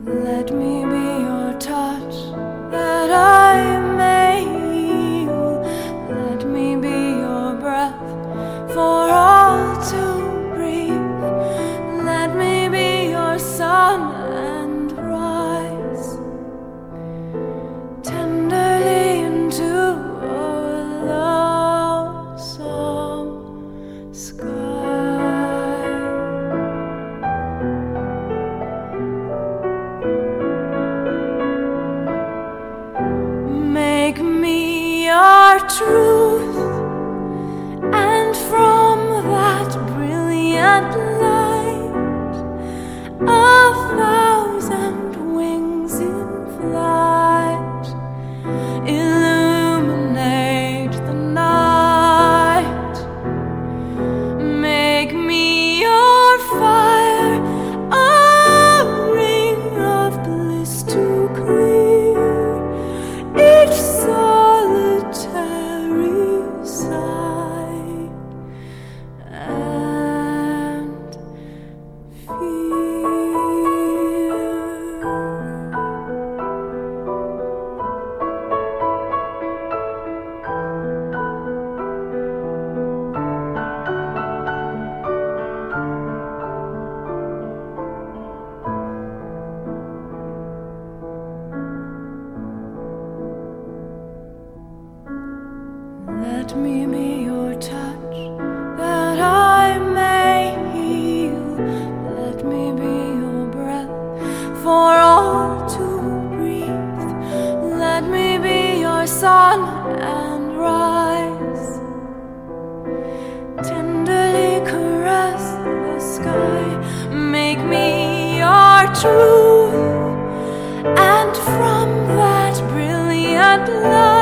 Let me be your touch that I may heal. Let me be your breath for all to breathe. Let me be your sun and rise tenderly into a lonesome sky. Make me your truth, and from that brilliant light, a thousand wings in flight illuminate the night. Make me your fire, a ring of bliss to clear each solitary sigh and fear. Let me be your touch that I may heal. Let me be your breath for all to breathe. Let me be your sun and rise, tenderly caress the sky. Make me your truth, and from that brilliant light,